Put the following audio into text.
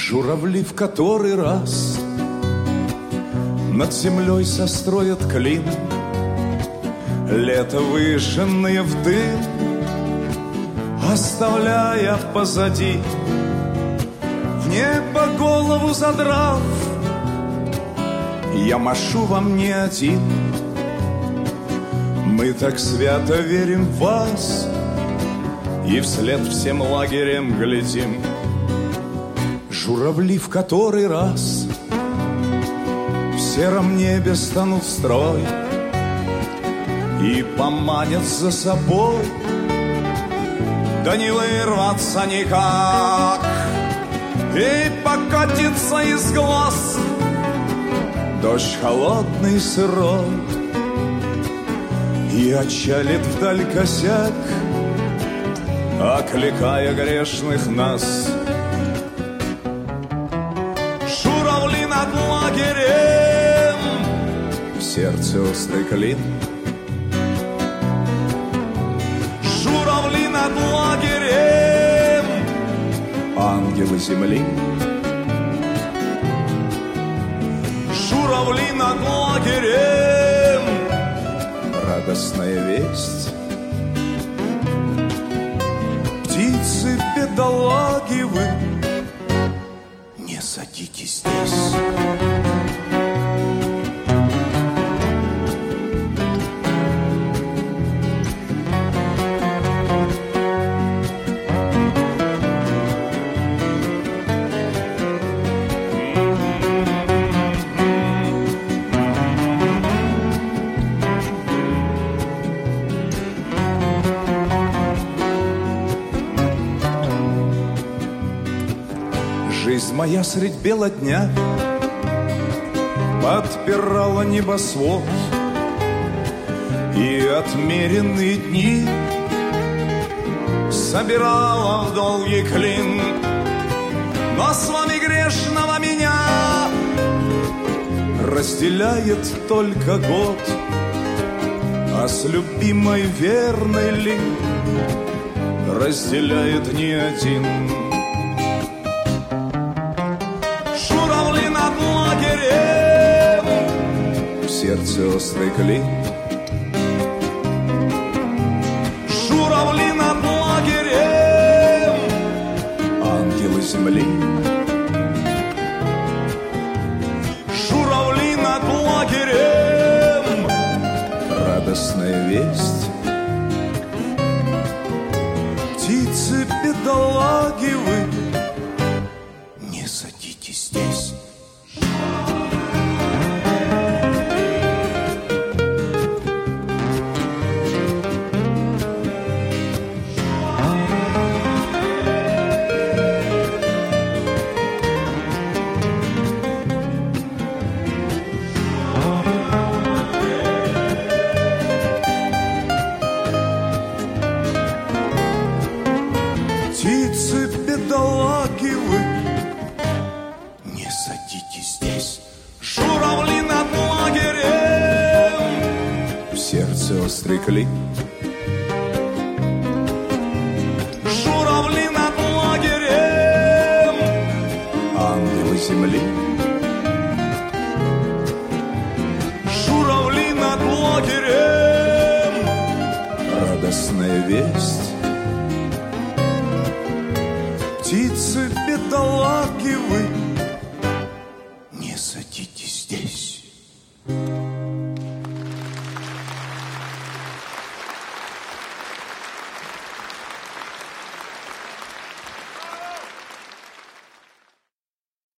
Журавли в который раз над землей состроят клин, лето выжженные в дым, оставляя позади. В небо голову задрав, я машу вам не один. Мы так свято верим в вас и вслед всем лагерем глядим. Журавли в который раз в сером небе станут в строй и поманят за собой, да не вырваться никак, и покатится из глаз дождь холодный и сырой, и отчалит вдаль косяк, окликая грешных нас. Журавли над лагерем, в сердце острый клин. Журавли над лагерем, ангелы земли. Журавли над лагерем, радостная весть. Птицы бедолаги, вы не садитесь здесь. Жизнь моя средь бела дня подпирала небосвод, и отмеренные дни собирала в долгий клин. Но с вами грешного меня разделяет только год, а с любимой верной ли разделяет не один. В сердце острый клин. Журавли над лагерем, ангелы земли. Журавли над лагерем, радостная весть. Птицы бедолаги, вы не садитесь здесь. Птицы бедолаги, вы не садитесь здесь. Журавли над лагерем, в сердце острый клин. Журавли над лагерем, ангелы земли. Журавли над лагерем, радостная весть. Птицы бедолаги,